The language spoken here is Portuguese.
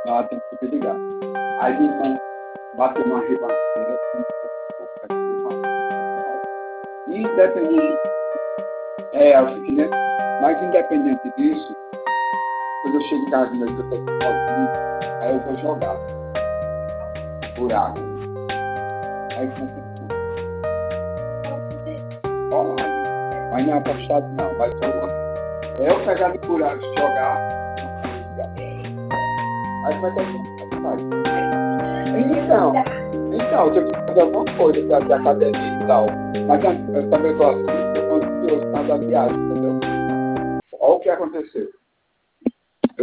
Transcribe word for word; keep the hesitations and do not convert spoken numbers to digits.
ela tem que se ligar. Aí minha irmã bateu uma ribanceira, independente, é, eu fiquei, né? Mas independente disso, quando eu chego em casa, eu estou sozinho, aí eu vou jogar por água. Aí começa a mas não é apostado não, mas eu, eu pegar de por água, jogar, aí como é que a gente faz? Então, então, eu tenho que fazer alguma coisa para ter academia e tal. Mas eu também estou assim, eu estou ansioso para dar viagem, entendeu? Olha o que aconteceu.